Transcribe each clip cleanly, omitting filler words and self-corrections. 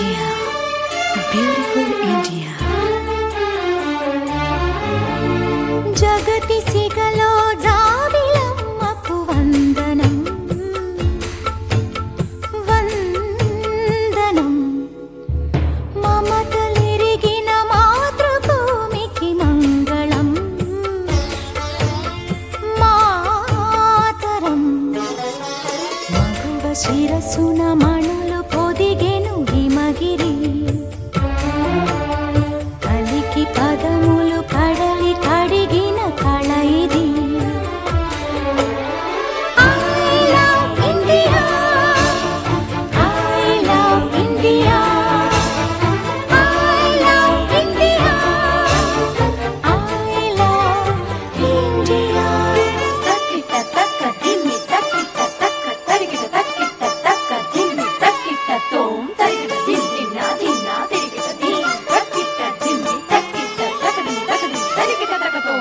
India, beautiful India. Jagati sigalo javilammaku vandanam, vandanam. Mamatalirigina matruభూమికి mangalam, mataram. Maguva shirasuna మణులు పొదిగెను హిమగిరి, కలికి పదములు కడలి కడిగిన కళ ఇది. I love India, I love India, I love India, I love India. తక్కిట తక్క దిమ్మి తక్కిట తక్క తరిగిట తక్కిట తక్క దిమ్మి తక్కిట తోం తరిగిట దిమ్మినా దిన్నా తిరిగిట దీ తక్కిట దిమ్మి తక్కిట తక్కడి తక్కడి తరిగిట తక్క తోం.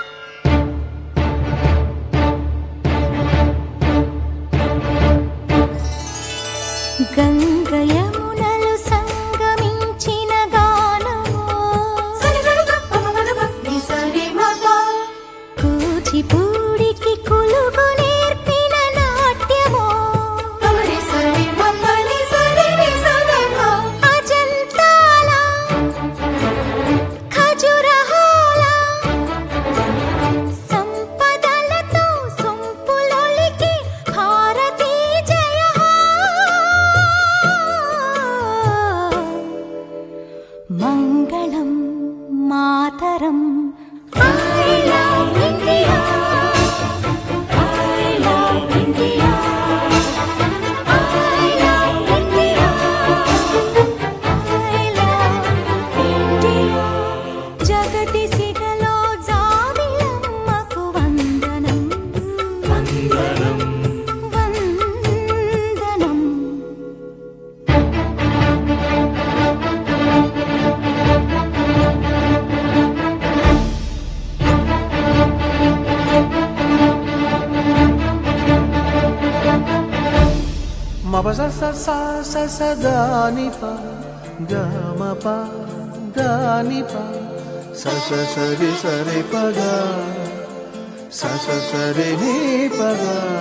గంగ యమునలు సంగమించిన గానము, సరి సరి సప్పమగదప ని సరి మప కూచిపూడికి కులుగు నేర్పిన నాట్యము, కమరి సరి మప ని సరి ని సదమ అజంతాల ఖజురహోల సంపదలతో సొంపులొలికి భారతీ జయ హో. మంగళం మాతరం. I love India, I love India, I love India, I love India. జగతి సిగలో జావిలమ్మకు వందనం, వందనం, వందనం. మప స స స స స దా ని ప గ మ ప దా ని ప స స స రి స రి ప గ స స స రి ని ప గ.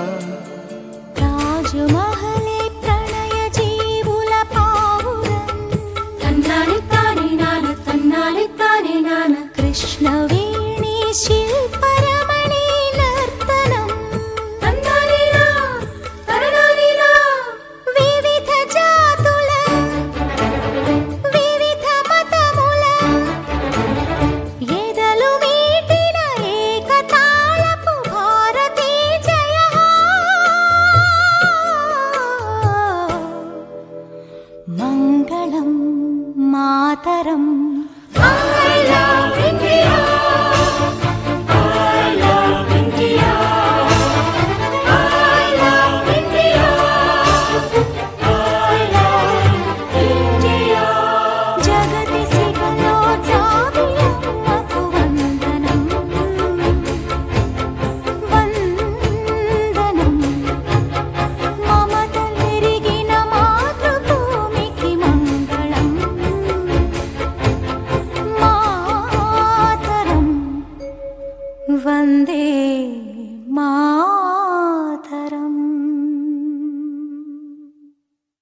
రాజమహలే ప్రణయ జీవుల పావురం, తన్నాని తాని నాన తన్నాని తాని నాన కృష్ణవేణి శిల్పరమణి నర్తనం, తన్నాని నా తరణాని నా వివిధ జాతుల వివిధ మతముల ఎదలు మీటిన ఏకతాళపు భారతీ జయ హో. మంగళం మాతరం. I love India, I love India, I love India, I love India. జగతి సిగలో జావిలమ్మకు వందనం, వందనం. మమతలెరిగిన మాతృభూమికి మంగళం, మాతరం. వందే మా